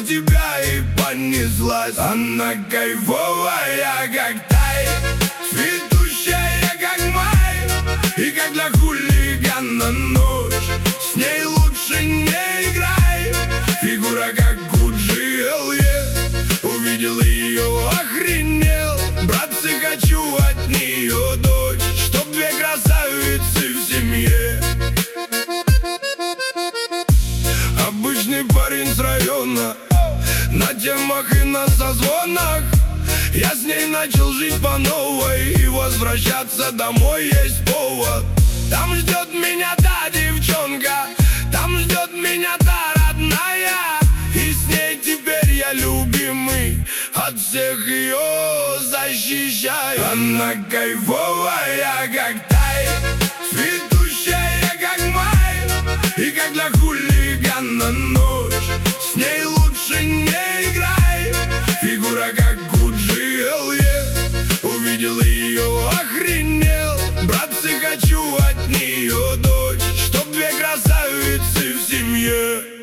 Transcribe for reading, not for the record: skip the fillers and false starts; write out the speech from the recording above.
тебя и понеслась. Она кайфовая, как тай, цветущая, как май, и как для хулигана ночь. С ней лучше не играй. Фигура как Гуджи Элье. Увидел ее, охренел. Братцы, хочу от нее дочь, чтоб две красавицы в семье. Обычный парень с района, на темах и на созвонах. Я с ней начал жить по новой, и возвращаться домой есть повод. Там ждет меня та девчонка, там ждет меня та родная, и с ней теперь я любимый, от всех ее защищаю. Она кайфовая, как тай, цветущая, как май, и как для хулигана ночь. С ней лучше не играй. Фигура как Гуджи Элье. Увидел ее, охренел. Братцы, хочу от нее дочь, чтоб две красавицы в семье.